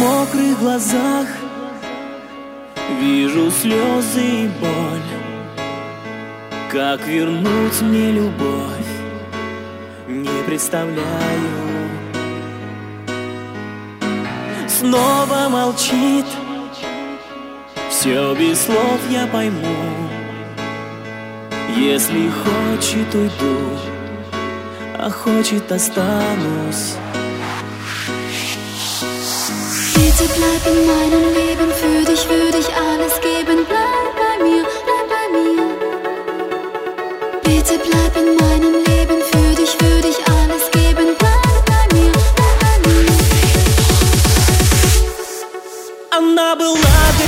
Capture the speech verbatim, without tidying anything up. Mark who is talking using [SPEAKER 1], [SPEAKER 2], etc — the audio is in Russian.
[SPEAKER 1] мокрых глазах вижу слезы и боль. Как вернуть мне любовь, не представляю. Снова молчит, все без слов я пойму. Если хочет, уйду, а хочет, останусь.
[SPEAKER 2] Bitte bleib in meinem Leben, für dich würde ich alles geben. Bleib bei mir, bleib bei mir. Bitte bleib in meinem Leben, für dich würde ich alles geben. Bleib bei mir, bleib bei mir.
[SPEAKER 1] Она была